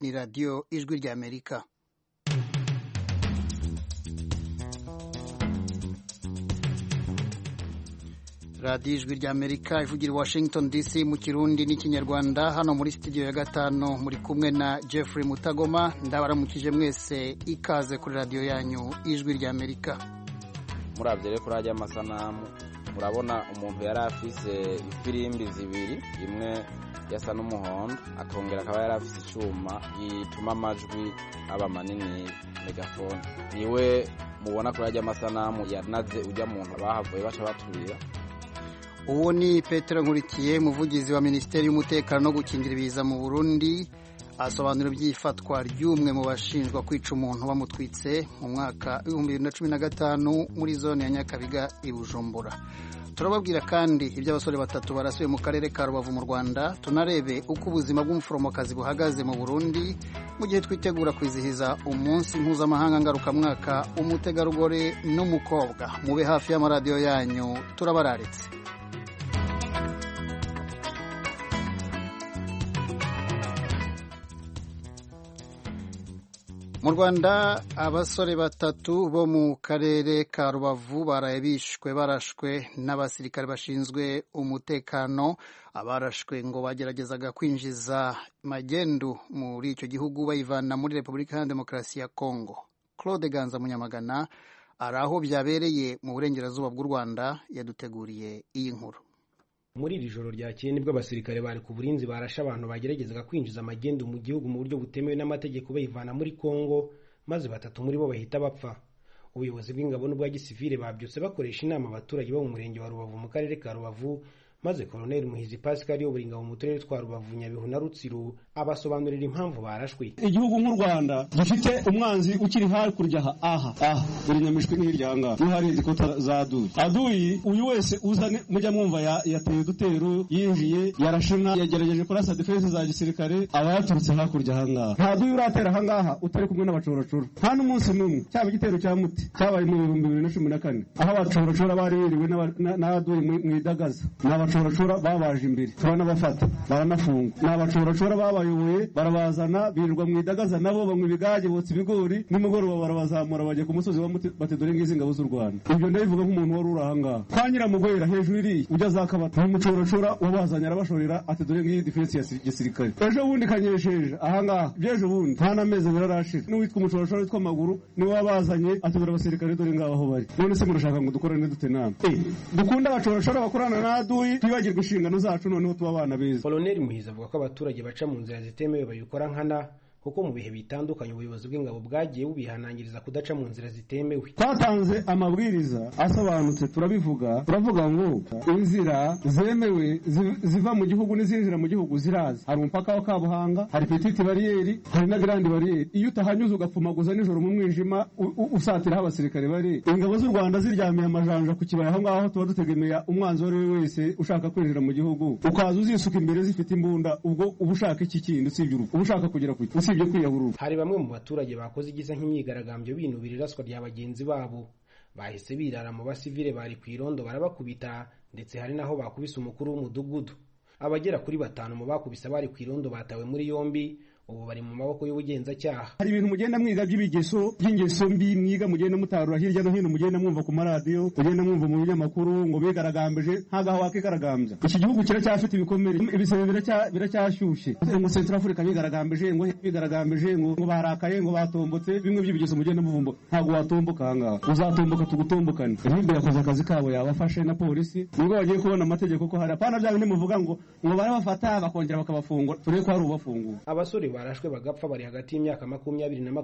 ni radiyo ijwi ry'Amerika. radiyo ijwi ry'Amerika ivugira Washington DC mu Kirundi n'ikinyarwanda. Hano muri studio ya gatano muri kumwe na Jeffrey Mutagoma. Ndabaramukije mwese, ikaze kuri radiyo yanyu ijwi ry'Amerika. Muravye rero kuri ajya amasanamu murabona umuntu yari afise ifirimbi zibiri, imwe yasa n'umuhondo akongera akaba yari afise icuma gituma amajwi aba manini, megafone. Niwe mubona kuri ajya amasanamu yanaze ujya muntu bahavuye baca baturira. Uwo ni Petero Nkurikiye, umuvugizi wa Minisiteri y'Umutekano no gukingira ibiza mu Burundi, asobanura iby'ifatwa ry'umwe mu bashinjwa kwica umuntu bamutwitse mu mwaka 2015 muri zone ya Nyakabiga i Bujumbura. Turababwira kandi iby'abasore batatu barasuye mu karere ka Rubavu mu Rwanda. Tunarebe uko ubuzima bw'umuforomokazi buhagaze mu Burundi mu gihe twitegura kwizihiza umunsi mpuzamahanga ngarukamwaka umutegarugori n'umukobwa. Mube hafi y'amaradiyo yanyu, turabararitse. Mu Rwanda abasore batatu bo mu karere ka Rubavu baraye bishwe barashwe n'abasirikare bashinzwe umutekano. Abarashwe ngo bageragezaga kwinjiza magendu muri icyo gihugu bayivana muri Repubulika ya Demokarasi ya Kongo. Claude Ganza Munyamagana ari aho byabereye mu burengerazuba bw'u Rwanda, yaduteguriye iyi nkuru. Muri iri joro ryakeye nibwo abasirikare bari ku burinzi barashe abantu bageragezaga kwinjiza amagendo mu gihugu mu buryo butemewe n'amategeko bayivana muri Kongo, maze batatu muri bo bahita bapfa. Ubuyobozi bw'ingabo n'ubwa gisivile babyutse bakoresha inama abaturage bo mu murenge wa Rubavu mu karere ka Rubavu, maze Colonel Muhizi Pascal uyobora ingabo mu turere twa Rubavu, Nyabihu na Rutsiro abasobanurira impamvu barashwe. Igihugu nk'u Rwanda gifite umwanzi ukiri hakurya aha buri nyamishwe n'iryangaha n'ihari izikota za Aduyi. Uyu wese uzane mujya mwumva yateye udutero, yinjiye yarashina, yagerageje kurasa defense za gisirikare, aba yaturutse hakurya ahangaha. Nta Aduyi uratera ahangaha utari kumwe n'abacoracora. Nta n'umunsi n'umwe cyaba igitero cya Muti cyabaye mu 2014 aho abacoracora bari biriwe na Aduyi mu idagaza. N'abacoracora babaje imbere turanabafata baranafunga. N'abacoracora babayoboye barabazana birirwa mu idagaza, nabo bamwe ibigage botsa ibigori, nimugoroba barabazamura bajya ku musozi wa Muti bati dore ngizi ingabo z'u Rwanda. Ibyo ndabivuga nk'umuntu wari urahangaha. Kwa Nyiramugwera hejuru iri ujya zakabata umucoracora wabazanye arabashorera ati dore ngiyi defense ya gisirikare. Ejo bundi kanyesheje ahangaha byejo bundi nta nameze birarashira. N'uwitwa umucoracora witwa Maguru ni wabazanye ati dore abasirikare dore ngaho aho bari. None se murashaka ngo dukorane dute nama? Dukunda abacoracora bakorana na Aduyi, twibagirwe inshingano zacu noneho tuba abana beza. Colonel Muhizi avuga ko abaturage baca mu nzira zitemewe bayikora nkana, kuko mu bihe bitandukanye ubuyobozi bw'ingabo bwagiye bubihanangiriza kudaca mu nzira zitemewe. Twatanze amabwiriza asobanutse, turavuga ngo inzira zemewe ziva mu gihugu n'izinjira mu gihugu ziraza. Hari umupaka wa Kabuhanga, hari petite barriere, hari na grande barriere. Iyo utahanyuze ugapfumaguza nijoro mu mwijima usatira abasirikare bari. Ingabo z'u Rwanda ziryamiye amajanja ku kibaya aho ngaho tuba dutegemeye umwanzi wari wese ushaka kwinjira mu gihugu. Ukaza uzisuka imbere zifite imbunda, ubwo ubushaka iki kindi usibye urupfu, ubushaka kugera ku Hari bamwe mu baturage bakoze igisa nk'imyigaragambyo binubira iraswa rya bagenzi babo. Bahise birara mu basivile bari ku irondo barabakubita, ndetse hari naho bakubise umukuru w'umudugudu. Abagera kuri 5 mu bakubise bari ku irondo batawe muri yombi, ubu bari mu maboko y'ubugenzacyaha. Hari ibintu mugenda mwiga by'ingeso mbi mwiga, mugenda mutarura hirya no hino, mugenda mwumva ku maradiyo, mugenda mwumva mu binyamakuru ngo bigaragambije ntaga wakigaragambya. Iki gihugu kiracyafite ibikomere, ibisebe biracyashyushye. Ngo Central Africa bigaragambije ngo barakaye, ngo batombotse, bimwe by'ibigeso mugenda muvumba. Ntago watomboka ahangaha, uzatomboka tugutombokane. Nibyo yakoze akazi kabo, yabafashe na polisi, nibwo bagiye kubona amategeko ko hari apana bya bindi muvuga ngo barabafata bakongera bakabafungura, tureko hari ubafungura. Abasore barashwe bagapfa bari hagati y'imyaka 20 na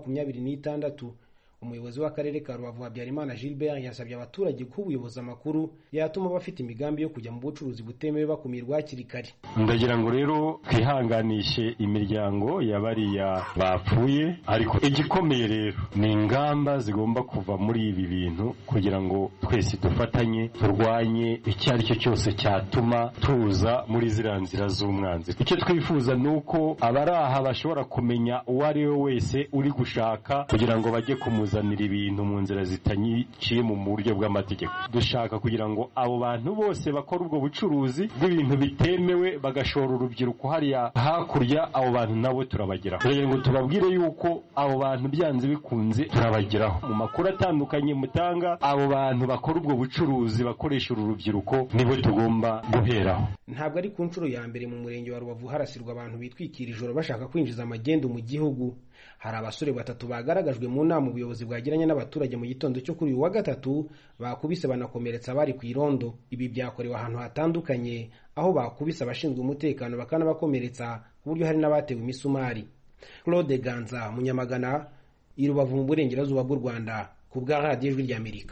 26. Umuyobozi w'akarere ka Rubavu Habyarimana Gilbert yasabye abaturage ko ubuyobozi amakuru yatuma bafite imigambi yo kujya mu bucuruzi butemewe bakumirwa hakiri kare. Ndagira ngo rero twihanganishe imiryango y'abariya bapfuye, ariko igikomeye rero ni ingamba zigomba kuva muri ibi bintu kugira ngo twese dufatanye turwanye icyo ari cyo cyose cyatuma tuza muri ziriya nzira z'umwanzi. Icyo twifuza ni uko abari aha bashobora kumenya uwo ari we wese uri gushaka kugira ngo bajye bakatuzanira ibintu mu nzira zitanyiciye mu buryo bw'amategeko. Dushaka kugira ngo abo bantu bose bakora ubwo bucuruzi bw'ibintu bitemewe bagashora urubyiruko hariya hakurya, abo bantu nabo turabageraho kugira ngo tubabwire yuko abo bantu byanze bikunze turabageraho. Mu makuru atandukanye mutanga, abo bantu bakora ubwo bucuruzi bakoresha uru rubyiruko nibo tugomba guheraho. Ntabwo ari ku nshuro ya mbere mu murenge wa Rubavu harasirwa abantu bitwikira ijoro bashaka kwinjiza amagendu mu gihugu. Hari abasore batatu bagaragajwe mu nama ubuyobozi bwagiranye n'abaturage mu gitondo cyo kuri uyu wa gatatu bakubise banakomeretsa abari ku irondo. Ibi byakorewe ahantu hatandukanye, aho bakubise abashinzwe umutekano bakanabakomeretsa ku buryo hari n'abatewe imisumari. Claude Ganza, Munyamagana, i Rubavu mu burengerazuba bw'u Rwanda, ku bwa radiyo Ijwi ry'Amerika.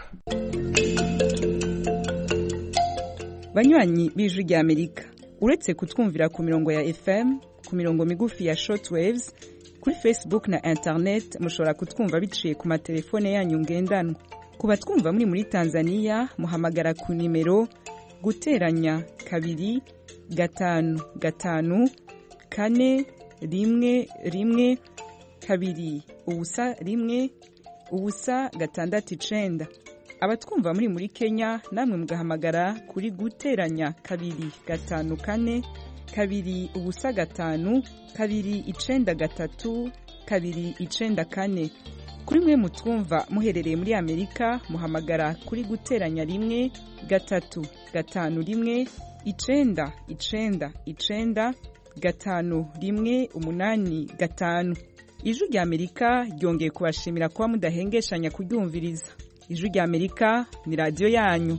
Banywanyi b'Ijwi ry'Amerika, uretse kutwumvira ku mirongo ya FM, ku mirongo migufi ya shortwaves, kuri Facebook na internet mushobora kutwumva biciye ku matelefone yanyu ngendanwa. Ku batwumva muri Tanzania muhamagara ku nimero guteranya 2 5 5 4 1 1 2 ubusa 1 ubusa 6 abatwumva muri Kenya namwe mugahamagara kuri guteranya 2 5 4 2 ubusa 5 2 9 3 2 9 4. Kuri mwe mutwumva muherereye muri Amerika muhamagara kuri guteranya 1 3 5 1 9 9 9 5 1 8 5. Ijwi ry'Amerika ryongeye kubashimira kuba mudahengeshanya kuryumviriza. Ijwi ry'Amerika ni radio yanyu.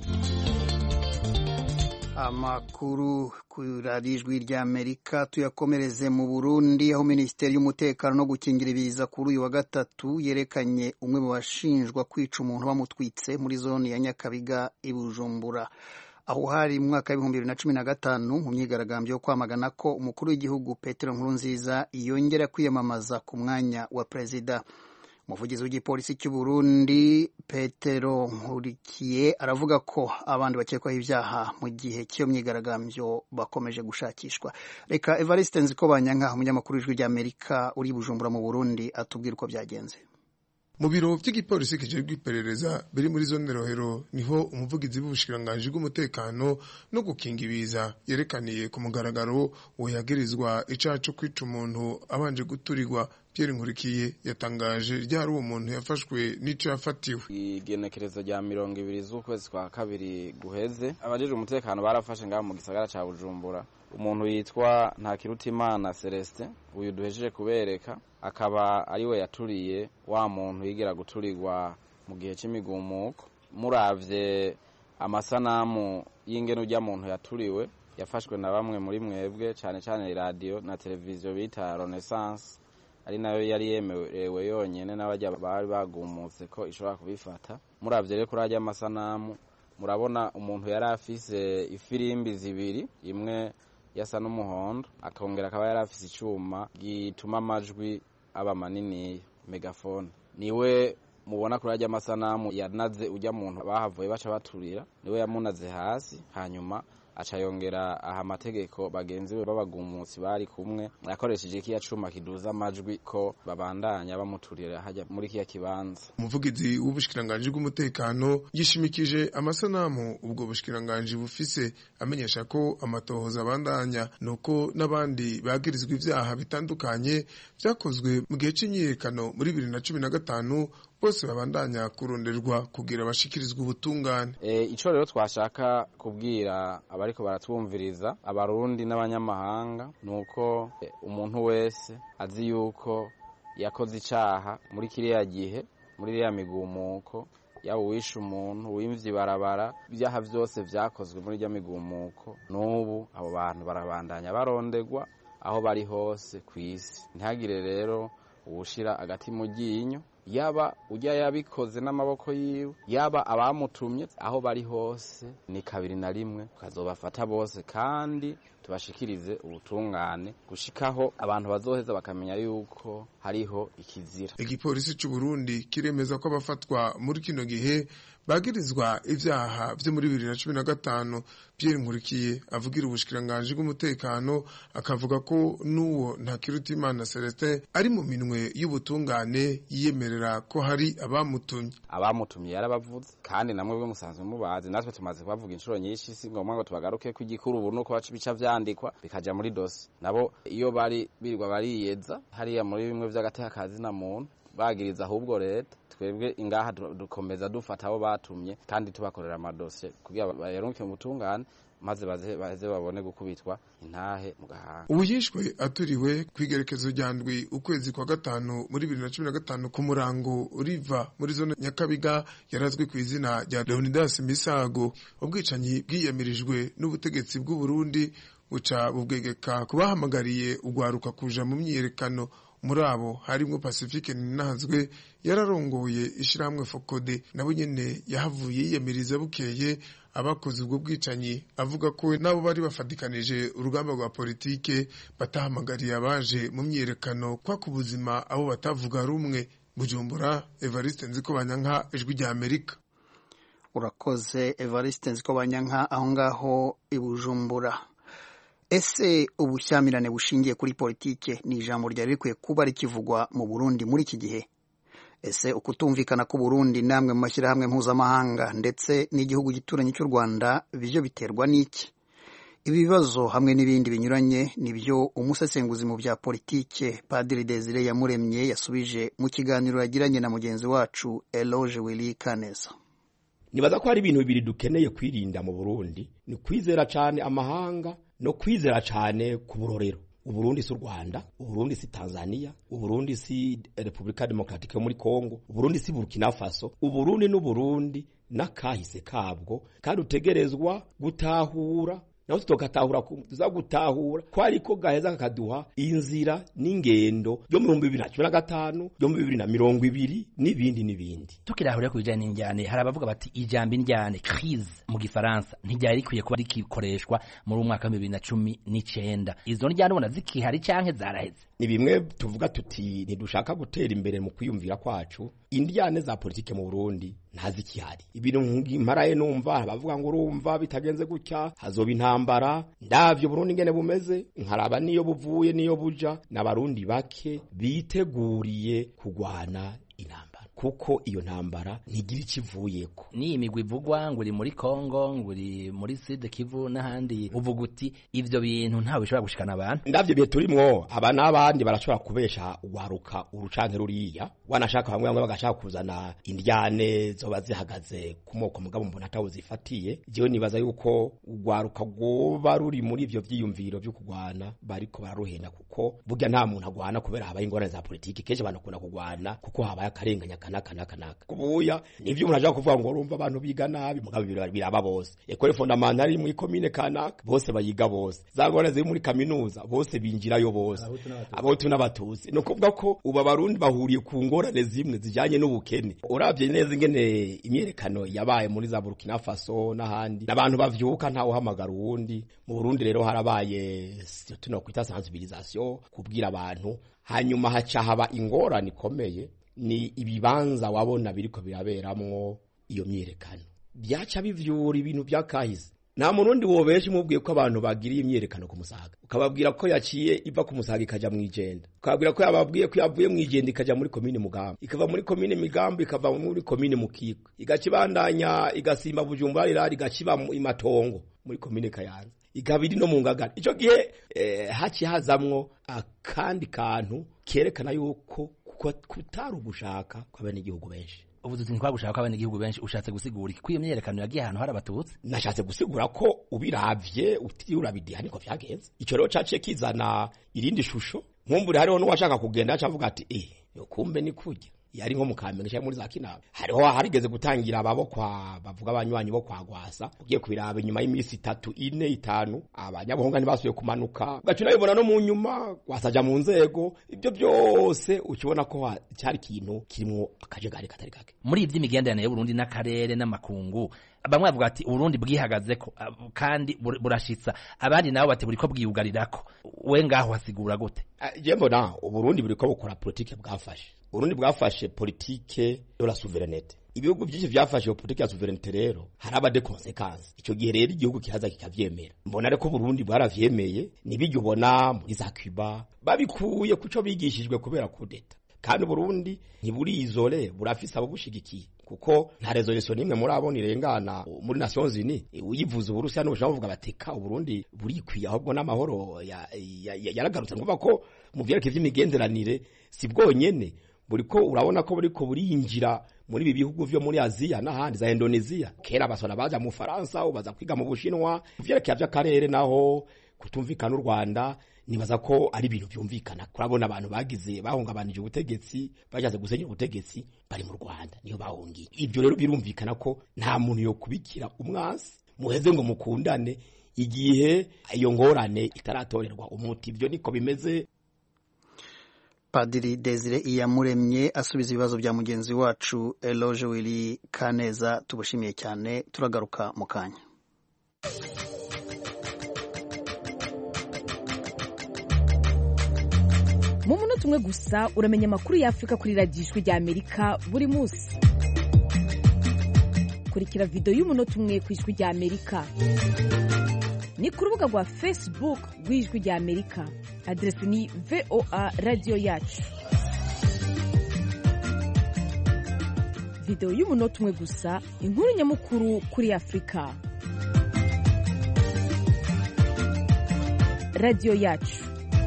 Amakuru kuri Ijwi ry'Amerika tuyakomereze mu Burundi, aho Minisiteri y'Umutekano no gukingira ibiza kuri uyu wa gatatu yerekanye umwe mu bashinjwa kwica umuntu bamutwitse muri zone ya Nyakabiga i Bujumbura. Aho hari mu mwaka wa 2015 mu myigaragambyo yo kwamagana ko umukuru w'igihugu Petero Nkurunziza yongera kwiyamamaza ku mwanya wa perezida. Umuvugizi w'igipolisi cy'u Burundi Petero Nkurikiye aravuga ko abandi bakekwaho ibyaha mu gihe cy'iyo myigaragambyo bakomeje gushakishwa. Reka Evariste Nzikobanyanka, umunyamakuru w'Ijwi ry'Amerika uri Bujumbura mu Burundi, atubwira uko byagenze. Mu biro by'igipolisi kijejwe iperereza biri muri zone Rohero niho umuvugizi w'ubushikiranganji bw'umutekano no gukinga ibiza yerekaniye ku mugaragaro uyagirizwa icaha cyo kwica umuntu abanje guturirwa. Pierre Nkurikiye yatangaje ryari uwo muntu yafashwe n'ico yafatiwe. Igenekerezo rya 20 z'ukwezi kwa kabiri guheze, abajejwe umutekano barafashe ngaho mu gisagara ca Bujumbura umuntu yitwa Ntakirutimana Celestin, uyu duhejeje kubereka, akaba ari we yaturiye wa muntu yigira guturirwa mu gihe c'imigumuko. Muravye amasanamu y'ingene urya muntu yaturiwe yafashwe na bamwe muri mwebwe, cyane cyane radio na televiziyo bita Renaissance, ari nayo yari yemerewe yonyene n'abajya bari bagumutse ko ishobora kubifata. Muravye rero kuri ajya amasanamu murabona umuntu yari afise ifirimbi zibiri, imwe yasa n'umuhondo, akongera akaba yari afise icuma gituma amajwi aba manini, megafone. Niwe mubona kuri ajya amasanamu yanaze ujya muntu bahavuye baca baturira, niwe yamunaze hasi, hanyuma aca yongera aha amategeko bagenzi be babagumutsi bari kumwe yakoresheje kiya cuma kiduza amajwi ko babandanya bamuturira hajya muri kiya kibanza. Umuvugizi w'ubushikiranganji bw'umutekano yishimikije amasanamu ubwo bushikiranganji bufise, amenyesha ko amatohoza abandanya nuko n'abandi bagirizwa ivyaha bitandukanye vyakozwe mu gihe c'imyiyerekano muri 2015 bose babandanya kuronderwa kugira bashikirizwe ubutungane. Ico rero twashaka kubwira abariko baratwumviriza, abarundi n'abanyamahanga, nuko umuntu wese azi yuko yakoze icaha muri kiriya gihe, muri iriya migumuko, yaba uwishe umuntu, uwimvye ibarabara, ibyaha vyose vyakozwe muri irya migumuko, n'ubu abo bantu barabandanya baronderwa aho bari hose kw'isi. Ntihagire rero uwushira agati mu ryinyo, yaba ujya yabikoze n'amaboko yiwe, yaba abamutumye, aho bari hose ni 2 na 1 tukazobafata bose, kandi tubashikirize ubutungane gushikaho abantu bazoheza bakamenya yuko hariho ikizira. Igipolisi c'u Burundi kiremeza ko abafatwa muri kino gihe bagirizwa ivyaha vyo muri 2015. Pierre Nkurikiye avugira ubushikiranganje bw'umutekano akavuga ko nuwo Ntakirutimana Celestin ari mu minwe y'ubutungane yiyemerera ko hari abamutumye yarabavuze kandi namwe bwe musanzwe mubazi natwe tumaze kubavuga inshuro nyinshi si ngombwa ngo tubagaruke ku igikuru ubu nuko baca bica vyandikwa bikaja muri dosi. Nabo iyo bari birirwa bariyeza hariya muri bimwe vy'agatekazi na muntu bagiriza ahubwo leta twebwe ingaha dukomeza dufata abo batumye kandi tubakorera amadosiye kugira bayaronke mu butungane maze baze babone gukubitwa intahe mu gahanga. Ubuyishwe aturiwe kwigerekezo ryandwi ukwezi kwa gatanu muri 2015 ku murango riva muri zone Nyakabiga yarazwe ku izina rya Leonidas Misago. Ubwicanyi bwiyamirijwe n'ubutegetsi bw'u Burundi buca bubwegeka kubahamagariye ugwaruka kuja mu myiyerekano. Muri abo harimwo Pacifique Ninazwe yararongoye ishiramwe Fokode nabo nyene yahavuye yiyamiriza bukeye abakoze ubwo bwicanyi avuga ko nabo bari bafadikanije urugamba rwa politike batahamagariye abaje mu myiyerekano kwa kubuzima abo batavuga rumwe. Bujumbura, Evariste Nzikobanyanka, Ijwi rya Amerika. Urakoze Evariste Nzikobanyanka aho ngaho i Bujumbura. Ese ubushyamirane bushingiye kuri politike ni ijambo ryari rikwiye kuba rikivugwa mu Burundi muri iki gihe? Ese ukutumvikana ku Burundi namwe mu mashyirahamwe mpuzamahanga ndetse n'igihugu gituranye cy'u Rwanda byo biterwa n'iki? Ibi bibazo hamwe n'ibindi binyuranye nibyo umusesenguzi mu bya politike Padiri Desire Yamuremye yasubije mu kiganiro yagiranye na mugenzi wacu Eloge Willy Kaneza. Nibaza ko hari ibintu bibiri dukeneye kwirinda mu Burundi, ni kwizera cyane amahanga no kwizera cyane ku burorero. Uburundi si Rwanda, Uburundi si Tanzania, Uburundi si Republika Demokratike yo muri Kongo, Uburundi si Burkina Faso. Uburundi n'Uburundi nakahise kabwo kandi utegerezwa gutahura naho tutokatahura tuza gutahura ko ariko gaheza kakaduha inzira n'ingendo yo mu 2015 yo mu 2020 n'ibindi. Tukirahurira ku bijanye n'injyane hari abavuga bati ijambo injyane crise mu gifaransa ntiryari rikwiye kuba rikikoreshwa muri umwaka wa 2019. Izo njyane ubona zikihari canke zaraheze? Ni bimwe tuvuga tuti ntidushaka gutera imbere mu kwiyumvira kwacu. Indiyane za politike mu Burundi ntazikihari. Ibintu nk'imparaye numva bavuga ngo urumva bitagenze gutya hazoba intambara. Ndavyo Burundi ngene bumeze nkaraba niyo buvuye niyo buja n'abarundi bake biteguriye kugwana intambara, kuko iyo ntambara ntigira ikivuyeko. Ni imigwi ivugwa ngo uri muri Kongo, ngo uri muri Sud Kivu n'ahandi, uvuga uti ivyo bintu ntawe bishobora gushikana abantu. Ndavyo bihe turimwo aba n'abandi barashobora kubesha ugwaruka urucanke ruriya, wanashaka bamwe bagashaka kuzana indyane zoba zihagaze ku moko mugabo mbona atawo zifatiye. Jewe nibaza yuko ugwaruka goba ruri muri ivyo vyiyumviro byo kugwana bariko bararuhenda, kuko burya nta muntu agwana kubera habaye ingorane za politiki. Kenshi abantu kuna kugwana kuko habaye akarenganya kanaka kubuya nivyo umuntu aje kuvuga ngo urumva abantu biga nabi mugabo biraba bose. Ekole fondamentale mu commune kanaka bose bayiga bose, zagora ziri muri kaminuza bose binjirayo bose, abahutu n'abatuzi. No kuvuga ko uba barundi bahuriye ku ngorane zimwe zijanye n'ubukene. Uravye neza ingene imyerekano yabaye muri za Burkina Faso n'ahandi, n'abantu bavyuka ntawo hamagara uwundi. Mu Burundi rero harabaye tuno kwita sensibilisation kubwira abantu, hanyuma haca haba ingorane ikomeye. Ni ibibanza wabona biriko biraberamwo iyo myerekano byaca bivyura ibintu byakahise. Nta murundi wobeje mubwiye ko abantu bagiriye imyerekano ku Musaga, ukababwira ko yaciye iva ku Musaga ikaja mu Ijenda, ukababwira ko yababwiye ko yavuye mu Ijenda ikaja muri komine Mugamba, ikava muri komine Migambo ikava muri komine Mukiko, igakibandanya igasimba Bujumbura irari igaciba imatongo muri komine Kayanza, igabiri no mu Ngagara. Ico gihe haci hazamwo akandi kantu kerekana yuko kutari ugushaka kw'abene igihugu benshi. Ubuzuzi ni kwa gushaka kw'abene igihugu benshi. Ushatse gusigura iki kwiyo myerekano yagiye ahantu hari abatutsi? Nashatse gusigura ko ubiravye urabidi niko vyagenze. Ico rero caciye kizana irindi shusho. Nkumbure hariho n'uwashaka kugenda acavuga ati yo kumbe ni kurya yari nko mu Kamenge cyangwa muri za Kinama hariho harigeze gutangira ababokwa bavuga abanywanyi bo kwa Gwasa ugiye kubiraba nyuma y'imisi 3 4 5 abanyabuhonga ntibasuye kumanuka gacuna bibona no mu nyuma Gwasaja mu nzego ibyo byose ukibona ko cyari kintu kirimo akajagari katari kake muri ivy'imigenderanire y'Uburundi n'akarere n'amakungu bamwe bavuga ati Uburundi bwihagazeko kandi burashitsa abandi nabo bati buriko bwiyugarirako we ngaho hasigura gute je mbona Uburundi buriko bukora politike bwafashe Uburundi bwafashe politike yo la souveraineté ibihugu byinshi byafashe politike ya souveraineté rero haraba de conséquences ico gihe rero igihugu kihaza kikavyemera mbona reko Burundi bwaravyemeye nibijye ubona muri za Cuba babikuye kuco bigishijwe kubera kudeta kandi Burundi ntiburi izole burafisa abo bushigikiye kuko nta resolution nimwe muri abo nirengana muri Nations Unies uyivuza Uburusiya n'ubushaho buvuga bateka Uburundi burikwiye ahubwo n'amahoro yaragarutse nguva ko mu vyereke vy'imigenderanire si bwonyene buriko urabona ko buriko burinjira muri ibi bihugu vyo muri Aziya n'ahandi za Indonesia kera basona baza mu Faransa ubaza kwiga mu Bushinwa vyereke vy'akarere naho kutumvikana u Rwanda nibaza ko ari ibintu byumvikana kurabona abantu bagize bahungabanije ubutegetsi bajaze gusenya ubutegetsi bari mu Rwanda niyo bahungiye ibyo rero birumvikana ko nta muntu yo kubikira umwasi muheze ngo mukundane igihe iyo ngorane itaratorerwa umuti ibyo niko bimeze. Padiri Desire Iyamuremye asubiza ibibazo bya mugenzi wacu Eloge Willy Kaneza tubushimiye cyane turagaruka mu kanya. Mu munota umwe gusa uramenya amakuru y'Afrika kuri radiyo ijwi rya Amerika buri munsi. Kurikira video y'umunota umwe ku ijwi rya Amerika. Ni ku rubuga rwa Facebook rw'ijwi rya Amerika. Adresi ni VOA Radio Yacu. Video y'umunota umwe gusa, inkuru nyamukuru kuri Afrika. Radio Yacu.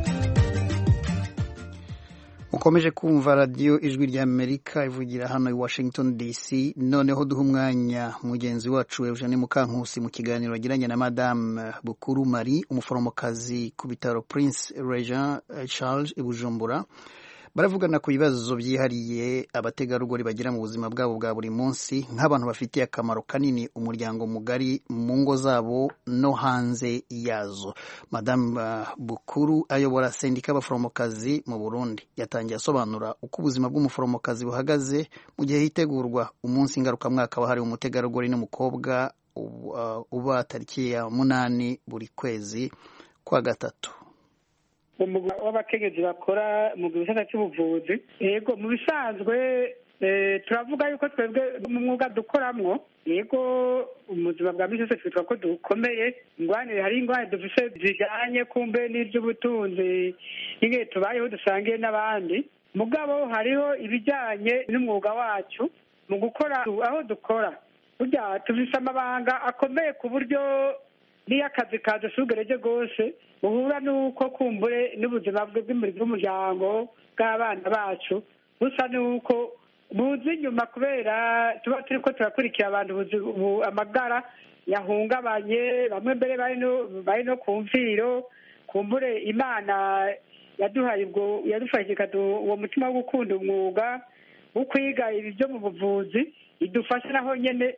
Mukomeje kumva radio ijwi rya Amerika ivugira hano i Washington DC. Noneho duha umwanya mugenzi wacu Eugene Mukankusi mu kiganiro agiranye na Madame Bukuru Marie umuforomokazi ku bitaro Prince Regent Charles i Bujumbura. Baravugana ku bibazo byihariye abategarugori bagira mu buzima bwabo bwa buri munsi nk'abantu bafitiye akamaro kanini umuryango mugari mu ngo zabo no hanze yazo. Madame Bukuru ayobora sendika y'abaforomokazi mu Burundi yatangiye asobanura uko ubuzima bw'umuforomokazi buhagaze mu gihe hitegurwa umunsi ngarukamwaka wahariwe umutegarugori n'umukobwa uba tariki ya 8 buri kwezi kwa gatatu. Umugabo w'abakenyezi bakora mu gisata cy'ubuvuzi yego mu bisanzwe turavuga yuko twebwe mu mwuga dukoramwo yego ubuzima bwa misi yose twitwa ko dukomeye ingwane hari ingwane dufise zijanye kumbe n'iby'ubutunzi n'inge tubayeho dusangiye n'abandi mugabo hariho ibijyanye n'umwuga wacu mu gukora aho dukora burya tufise amabanga akomeye ku buryo niyo akazi kadusugereje rwose uhura nuko kumbure n'ubuzima bw'umuryango bw'abana bacu busa nuko buzi inyuma kubera tuba turiko turakurikira abantu amagara yahungabanye bamwe mbere bari no ku mviro kumbure Imana yaduhaye ubwo yadufashije uwo mutima wo gukunda umwuga wo kwiga ibi byo mu buvuzi idufasha naho nyene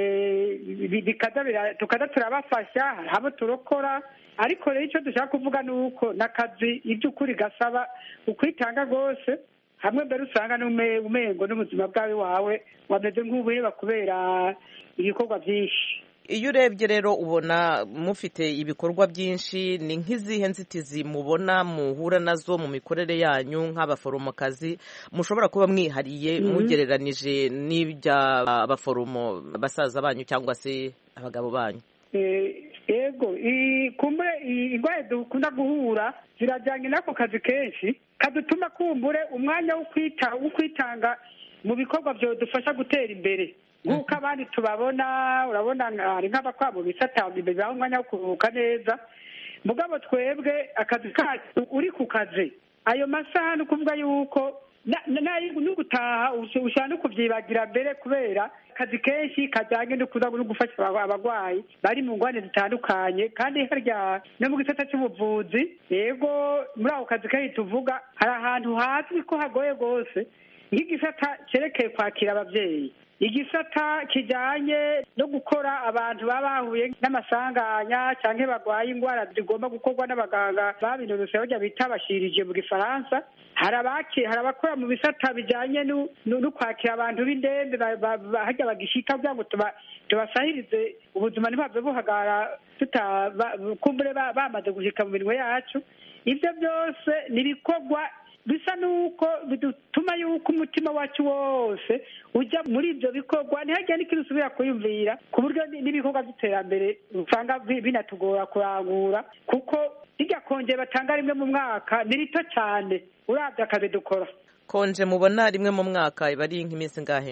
tukaza turabafasha habo turokora ariko rero icyo dushaka kuvuga nuko nakazi iby'ukuri gasaba ukwitanga rwose hamwe mbere usanga n'umengo n'ubuzima bwawe wawe wameze nk'ubuheba kubera ibikorwa byinshi. Iyo urebye rero ubona mufite ibikorwa byinshi ni nk'izihe nzitizi mubona muhura nazo mu mikorere yanyu nk'abaforomokazi mushobora kuba mwihariye mugereranije n'iby'abaforomo basaza banyu cyangwa se abagabo banyu? Yego kumbure ingwaye dukunda guhura zirajyanye n'ako kazi kenshi kadutuma kumbure umwanya wo kwitanga mu bikorwa byo dufasha gutera imbere nk'uko abandi tubabona urabona hari nk'abakwabo bisatanga imbere aho umwanya wo kuruhuka neza mugabo twebwe akazi kacu uri ku kazi ayo masaha ni ukuvuga yuko no gutaha ushobora no kubyibagira mbere kubera akazi kenshi kajyanye no gufasha abarwayi bari mu ngwane zitandukanye kandi harya no mu gisata cy'ubuvuzi yego muri ako kazi kenshi tuvuga hari ahantu hazwi ko hagoye rwose nk'igisata cyerekeye kwakira ababyeyi, igisata kijyanye no gukora abantu baba bahuye n'amasanganya cyangwa barwaye indwara zigomba gukorwa n'abaganga babinonosoye bajya bita abashirije mu gifaransa. hari abakora mu bisata bijyanye no kwakira abantu b'indembe hajya bagishika kugira ngo tubasahirize ubuzima ntibave buhagarara kumbure bamaze gushika mu minwe yacu. ibyo byose ni ibikorwa bisa nuko bidutuma yuko umutima wacu wose ujya muri ibyo bikorwa ntihagire n'ikintu usubira kuyumvira, ku buryo n'ibikorwa by'iterambere usanga binatugora kurangura, kuko irya konje batanga rimwe mu mwaka ni rito cyane urabye akazi dukora. Konje mubona rimwe mu mwaka iba ari nk'iminsi ngahe?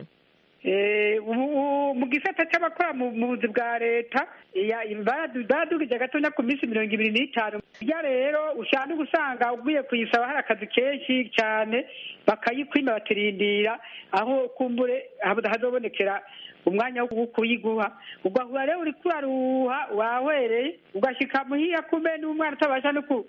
Mu gisata cy'abakora mu buzi bwa leta baradugije gatonya ku minsi 25. iya rero ushaka gusanga ugiye kuyisaba hari akazi kenshi cyane bakayikwima batirindira aho kumbure hazobonekera umwanya wo kuyiguha, ugahura rero uri kuraruha wahwereye ugashika muhiya kumbe n'umwana utabasha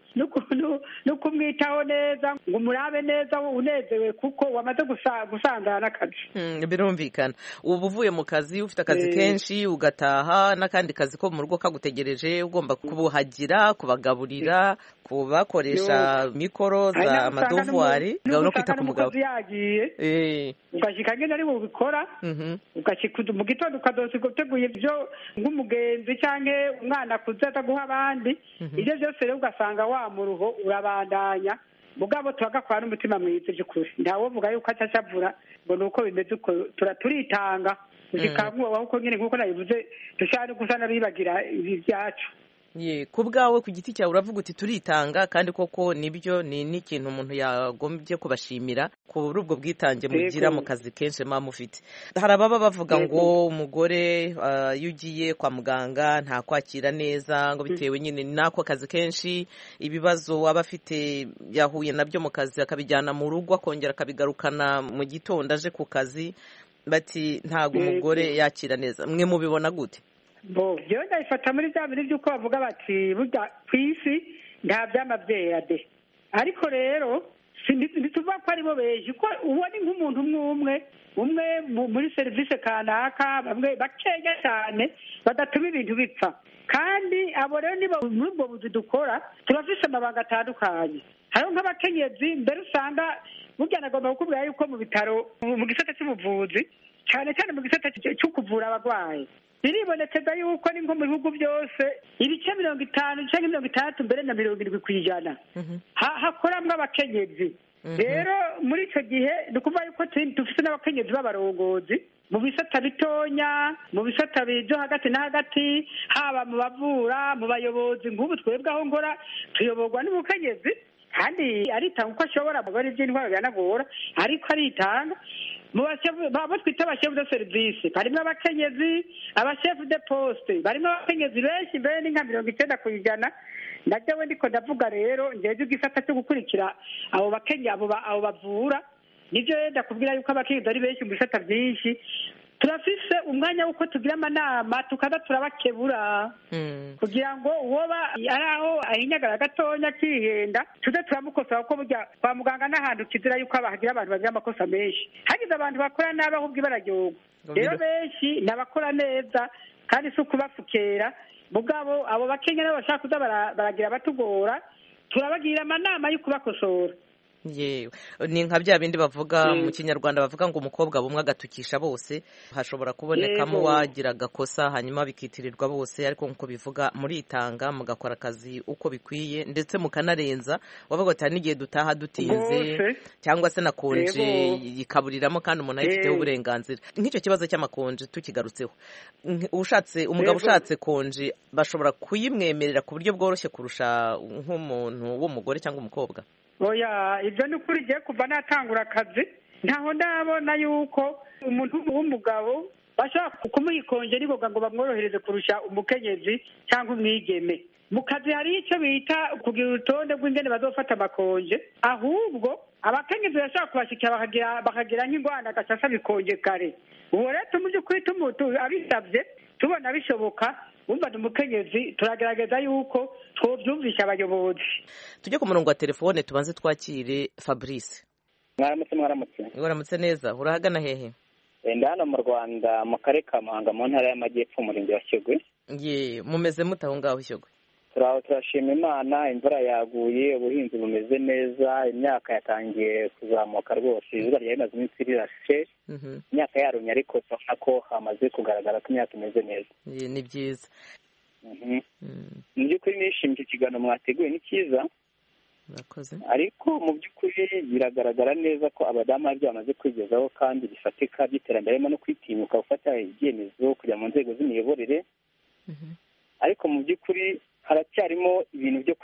no kumwitaho neza ngo umurabe neza unezewe kuko wamaze gusangana n'akazi. Birumvikana ubu uvuye mu kazi ufite akazi kenshi ugataha n'akandi kazi ko mu rugo kagutegereje, ugomba kubuhagira, kubagaburira, kubakoresha mikoro za amadovuwari no kwita ku mugabo ugashika ngene ari bubikora ugashika mu gitondo ukadosa guteguye ibyo nk'umugenzi cyangwa umwana kuzaza guha abandi. ibyo byose rero ugasanga wa muruho urabandanya mugabo tugakora n'umutima mwiza by'ukuri ntawovuga yuko acacavura ngo nuko bimeze uko turitanga gushika nk'uko nyine nk'uko nabivuze dushaka gusa n'abibagira ibi byacu. Ku bwawe ku giti cyawe uravuga uti turitanga, kandi koko nibyo ni n'ikintu umuntu yagombye kubashimira kuri ubwo bwitange mugira mu kazi kenshi muba mufite. Hari ababa bavuga ngo umugore iyo ugiye kwa muganga nta kwakira neza ngo bitewe nyine n'ako kazi kenshi, ibibazo aba afite yahuye nabyo mu kazi akabijyana mu rugo akongera akabigarukana mu gitondo aje ku kazi, bati ntabwo umugore yakira neza. Mwe mubibona gute? Byo ndabifata muri bya bintu by'uko bavuga bati burya ku isi nta by'amabyera de, ariko rero ntituvuga ko aribo benshi, ko ubona nk'umuntu umwe muri serivisi kanaka, bamwe bakeya cyane badatuma ibintu bipfa. kandi abo rero niba muri ubwo buzi dukora turafise amabanga atandukanye. hariho nk'abakenyezi mbere usanga burya nagomba kukubwira yuko mu bitaro mu gisata cy'ubuvuzi cyane cyane mu gisata cyo kuvura abarwayi biribonekeza yuko ni nko mu bihugu byose ibice 50 cyangwa 60 mbere na 70% hakoramwo abakenyezi. rero muri icyo gihe ni ukuvuga yuko dufite n'abakenyezi b'abarongozi mu bisata bitonya, mu bisata byo hagati na hagati, haba mu bavura, mu bayobozi. nk'ubu twebwe aho ngora tuyoborwa n'umukenyezi kandi aritanga uko ashobora, mugore by'intwaro biranagora ariko aritanga. Baba twita abashefu de serivisi barimo abakenyezi, abashefu de poste barimo abakenyezi benshi, mbere ni nka 90%. najyawe ndiko ndavuga rero ngeje igisata cyo gukurikira abo bakenya abo bavura, nibyo yenda kubwira yuko abakenyezi ari benshi mu bisata byinshi. turafise umwanya wuko tugira amanama tukaza turabakebura kugira ngo uwoba ari aho ahinyagara gatonya kihenda tuze turamukosora, kuko burya kwa muganga n'ahantu kizira yuko abahagira abantu bagira amakosa menshi. hagize abantu bakora nabi ahubwo bararyoga. rero benshi nabakora neza kandi si ukubafukera, mugabo abo bakenya nabo bashaka kuza baragira batugora, turabagira amanama yo kubakosora. Yewe ni nka bya bindi bavuga mu kinyarwanda bavuga ngo umukobwa bumwe agatukisha bose. hashobora kubonekamo wagira agakosa hanyuma bikitirirwa bose, ariko nkuko bivuga muritanga mugakora akazi uko bikwiye ndetse mukanarenza. wavuga ati n'igihe dutaha dutinze cyangwa se nakonje ikaburiramo kandi umuntu ayifiteho uburenganzira. nk'icyo kibazo cy'amakonje tukigarutseho, umugabo ushatse konje bashobora kuyimwemerera ku buryo bworoshye kurusha nk'umuntu w'umugore cyangwa umukobwa? oya, ibyo ni ukuri igihe kuva natangura akazi ntaho ndabona yuko umuntu w'umugabo bashobora kumuha ikonje n'ingoga ngo bamworohereze kurusha umukenyezi cyangwa umwigeme. mu kazi hari icyo bita kugira urutonde rw'ingene bazofata amakonje, ahubwo abakenyezi bashobora kubashikira bakagira nk'ingwana agashasha bikonje kare. ubu rero tumuje kuri abisabye tubona bishoboka, wumva ni umukenyezi, turagerageza yuko twobyumvisha abayobozi. tujye ku murongo wa telefone tubanze twakire Fabrice. Waramutse neza, urahagana hehe? Ndi hano mu Rwanda mu karere ka Muhanga mu ntara y'Amajyepfo umurenge wa Shyogwe. Mumeze mute aho ngaho Shyogwe? Turashima Imana, imvura yaguye, ubuhinzi bumeze neza, imyaka yatangiye kuzamuka rwose, izuba ryari rimaze iminsi rirashe, imyaka yarumye ariko turabona ko hamaze kugaragara ko imyaka imeze neza. Ni byiza. Mu by'ukuri nishimiye iki kiganiro mwateguye, ni cyiza, ariko mu by'ukuri biragaragara neza ko abadamu hari ibyo bamaze kwigezaho kandi bifatika by'iterambere, harimo no kwitinyuka gufata ibyemezo kujya mu nzego z'imiyoborere, ariko mu by'ukuri haracyarimo ibintu byo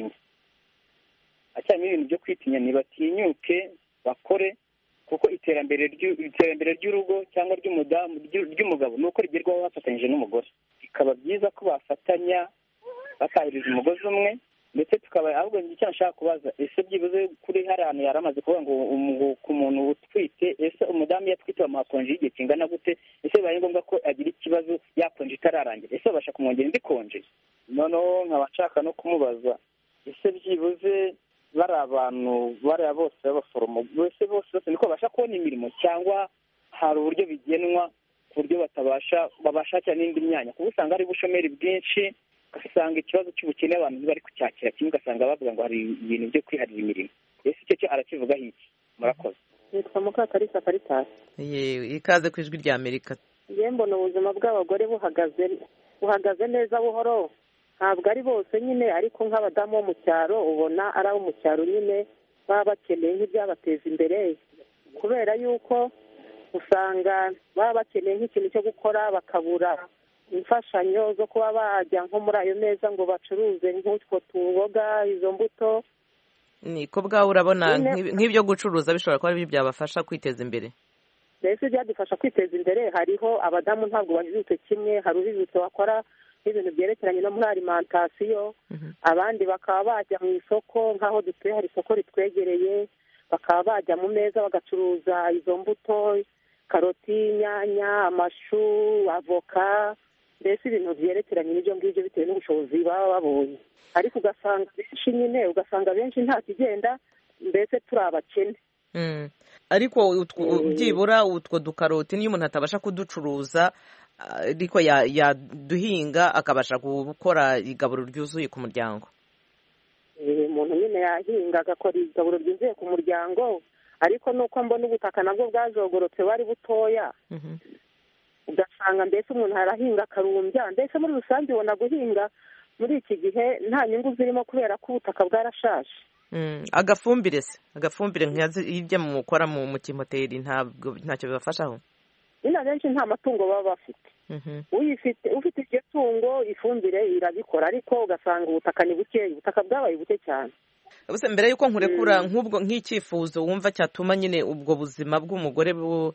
kwitinya, ntibatinyuke bakore, kuko iterambere ry'urugo cyangwa ry'umugabo ni uko rigerwaho bafatanyije n'umugore. Bikaba byiza ko bafatanya bakahiriza umugozi umwe, ndetse tukaba ahubwo icyo nshaka kubaza, ese byibuze kuri hari ahantu yari amaze kuvuga ngo ku muntu utwite, ese umudamu yatwite bamuha konje y'igihe kingana gute? Ese bibaye ngombwa ko agira ikibazo yakonje itararangira, ese babasha kumwongera indi konje? Noneho nkaba nshaka no kumubaza, ese byibuze bariya bose b'abaforomo bose niko babasha kubona imirimo, cyangwa hari uburyo bigenwa ku buryo babashakira n'indi myanya? Kuko usanga hari ubushomeri bwinshi, ugasanga ikibazo cy'ubukene abantu ntibari kucyakira kimwe, ugasanga bavuga ngo hari ibintu byo kwiharira imirimo. Ese icyo cyo arakivugaho iki? Murakoze. Nitwa Mukakarisa Caritas. Ikaze ku Ijwi rya Amerika. Njye mbona ubuzima bw'abagore buhagaze neza buhoro, ntabwo ari bose nyine, ariko nk'abadamu bo mu cyaro ubona ari abo mu cyaro nyine baba bakeneye nk'ibyabateza imbere, kubera yuko usanga baba bakeneye nk'ikintu cyo gukora bakabura imfashanyo zo kuba bajya nko muri ayo meza ngo bacuruze nk'utwo tuboga, izo mbuto. Niko bwawe urabona nk'ibyo gucuruza bishobora kuba ari byabafasha kwiteza imbere? Mbese byadufasha kwiteza imbere. Hariho abadamu ntabwo bajijutse kimwe, hari ujijutse wakora n'ibintu byerekeranye no muri alimentation, abandi bakaba bajya mu isoko, nk'aho dutuye hari isoko ritwegereye, bakaba bajya mu meza bagacuruza izo mbuto, karoti, inyanya, amashu, avoka, mbese ibintu byerekeranye n'ibyo ngibyo bitewe n'ubushobozi baba babonye. Ariko ugasanga benshi nta kigenda, mbese turi abakene. Ariko byibura utwo dukaroti niyo umuntu atabasha kuducuruza, ariko yaduhinga akabasha gukora igaburo ryuzuye ku muryango. Umuntu nyine yahinga agakora igaburo ryuzuye ku muryango, ariko nuko mbona ubutaka nabwo bwajogorotse bari butoya, ugasanga mbese umuntu arahinga akarumbya. Mbese muri rusange ubona guhinga muri iki gihe nta nyungu zirimo, kubera ko ubutaka bwarashaje. Agafumbire nk'ibyo mukora mu kimoteri ntacyo bibafashaho? nyine abenshi nta matungo baba bafite. ufite iryo tungo ifumbire irabikora, ariko ugasanga ubutaka ni bukeya, ubutaka bwabaye buke cyane. Mbere y'uko nkurekura nk'ubwo nk'icyifuzo wumva cyatuma nyine ubwo buzima bw'umugore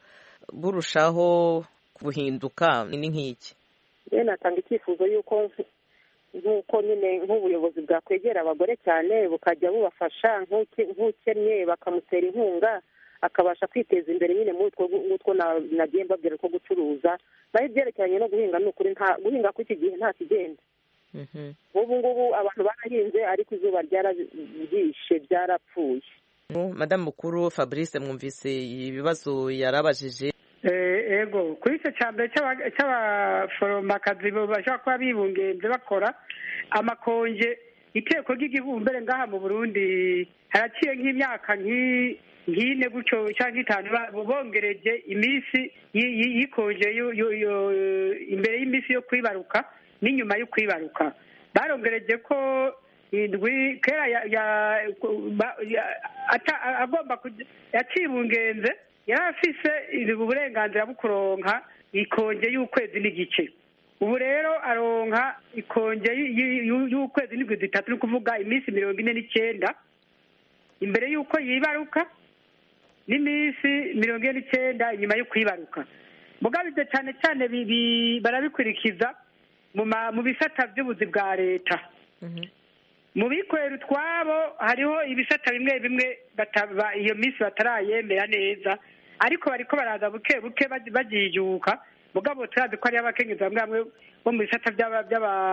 burushaho guhinduka ni nk'iki? Natanga icyifuzo y'uko nk'uko nyine nk'ubuyobozi bwakwegera abagore cyane bukajya bubafasha, nk'ukennye bakamutera inkunga akabasha kwiteza imbere nyine muri utwo nagiye mbabwira ko gucuruza. Naho ibyerekeranye no guhinga ni ukuri guhinga kuri iki gihe nta kigenda. ubu ngubu abantu barahinze ariko izuba ryarabyishe byarapfuye. Madamu Mukuru Fabrice, mwumvise ibibazo yarabajije. Ego kuri icyo cyambere cy'abaforomakazi bashobora kuba bibungenze bakora amakonje, iteko ry'igihugu mbere ngaha mu Burundi haraciye nk'imyaka nk'ine gutyo cyangwa itanu bongereje iminsi yikonje imbere y'iminsi yo kwibaruka n'inyuma yo kwibaruka. Barongereje ko indwi kera agomba yacibungenze yari afise uburenganzira bwo kuronka ikonje y'ukwezi n'igice. Ubu rero aronka ikonje y'ukwezi n'indwi zitatu, ni ukuvuga iminsi 49 imbere y'uko yibaruka n'iminsi 49 inyuma yo kwibaruka. Mugabize cyane cyane barabikurikiza mu bisata by'ubuzi bwa leta. Mu bikorera utwabo hariho ibisata bimwe bimwe iyo minsi batarayemera neza, ariko bariko baraza buke buke bagijuka. Mugabo turazi ko ari abakenyezi bamwe bamwe bo mu bisata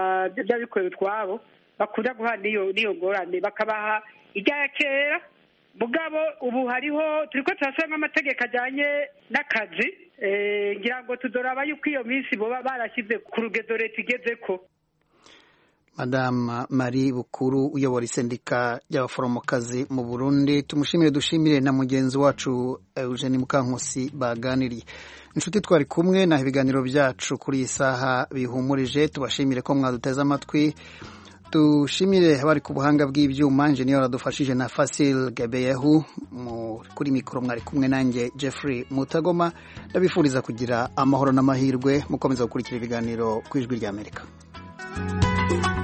by'abikorera utwabo bakunda guha niyo ngorane, bakabaha ijya kera mugabo ubu hariho turiko turasubiramo amategeko ajyanye n'akazi ngira ngo tudoraba yuko iyo minsi boba barashyize ku rugedo leta igezeko. Madame Marie Bukuru uyobora isendika y'abaforomokazi mu Burundi, tumushimire dushimire na mugenzi wacu Eugenie Mukankusi baganiriye. Inshuti twari kumwe na ibiganiro byacu kuri isaha bihumurije, tubashimire ko mwaduteze amatwi. Dushimire abari ku buhanga bw'ibyuma, engineer adufashije na Fasil Gabeyehu, kuri mikoro mwari kumwe nanjye Jeffrey Mutagoma. Ndabifuriza kugira amahoro n'amahirwe, mukomeza gukurikira ibiganiro ku Ijwi ry'Amerika.